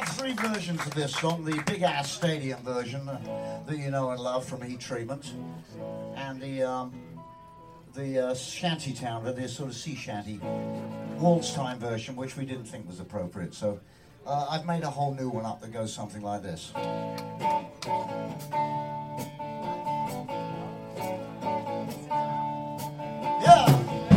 three versions of this song. The big ass stadium version that you know and love from Heat Treatment, and the shanty town, the sort of sea shanty waltz time version, which we didn't think was appropriate. So I've made a whole new one up that goes something like this. Yeah.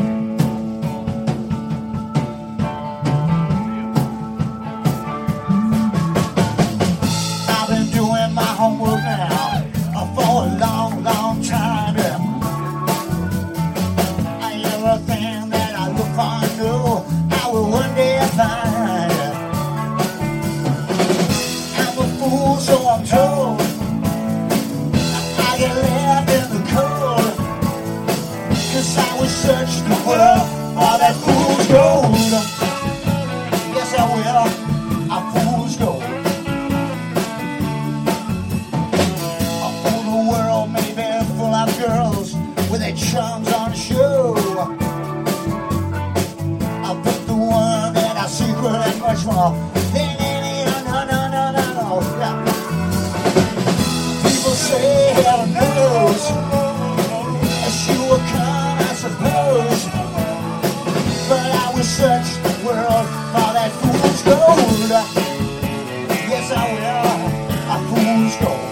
Homework now for a long, long time. Yeah. Everything that I look for, I know I will one day find. I'm a fool, so I'm told. I get left in the cold, 'cause I will search the world for that fool's gold. Yes, I will. A fool's gold. Girls with their charms on show. I'll pick the one that I secret and much more than any. No. Yeah. People say heaven knows she will come, I suppose, but I will search the world for that fool's gold. Yes, I will. A fool's gold.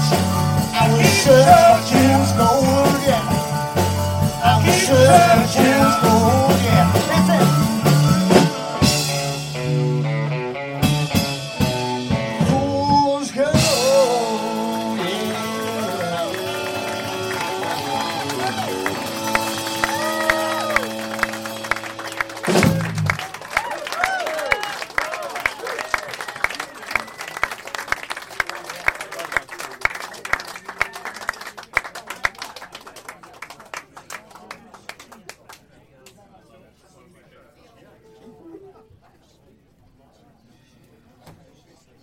Searching.